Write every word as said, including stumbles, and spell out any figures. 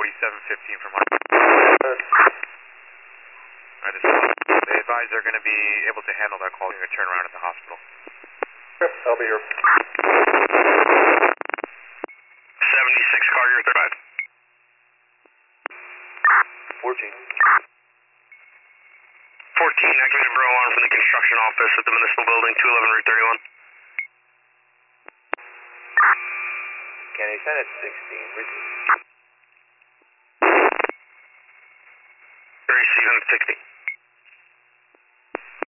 forty-seven fifteen from Alright, they advise they're going to be able to handle that call during a turnaround at the hospital. I'll be here. seventy-six car, you're thirty-five. fourteen. fourteen, activated bro alarm from the construction office at the municipal building, two eleven Route thirty-one. Can you send it sixteen, Richard? Very season sixty.